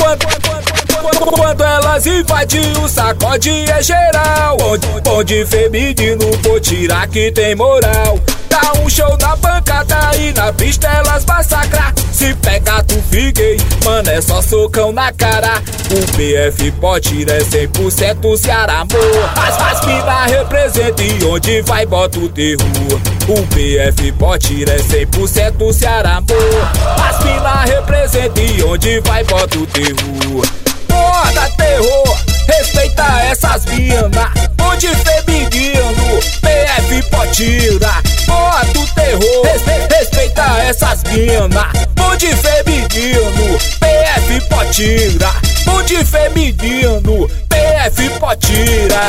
Quando elas invadem, o sacode é geral. Bonde feminino, vou tirar que tem moral. Dá um show na bancada e na pista elas massacrar. Se pega tu fiquei, mano, é só socão na cara. O PF Potira é 100% Ceará, amor. As mina representa e onde vai bota o terror. O PF Potira é 100% Ceará, amor. As mina representa e onde vai bota o terror. Moda terror, respeita essas mina. Bonde feminino, PF Potira. Moda terror, respeita essas mina. Bonde feminino, PF Potira. Bonde feminino, PF Potira.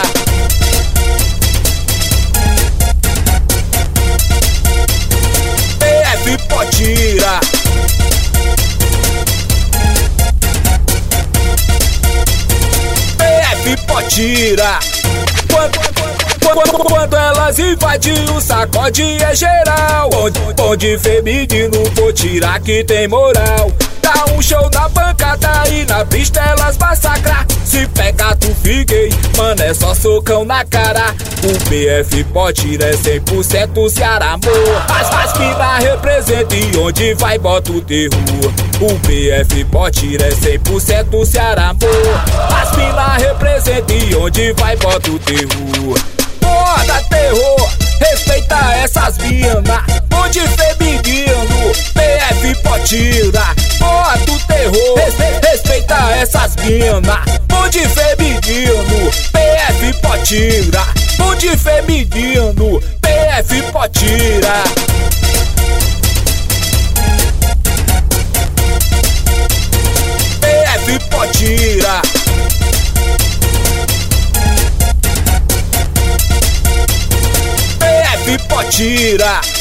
PF Potira. PF Potira. Quando elas invadem, o sacode é geral. Bonde feminino, vou tirar que tem moral. Dá um show na bancada e na pista elas massacrar. Se pega tu fiquei, mano, é só socão na cara. O PF Potira é 100% Ceará, amor. As mina representa e onde vai bota o terror. O PF Potira é 100% Ceará, amor. As mina representa e onde vai bota o terror. Moda terror, respeita essas mina. Bonde feminino, PF Potira. Moda terror, respeita essas mina. Bonde feminino, PF Potira. Bonde feminino, PF Potira. PF Potira. PF Potira.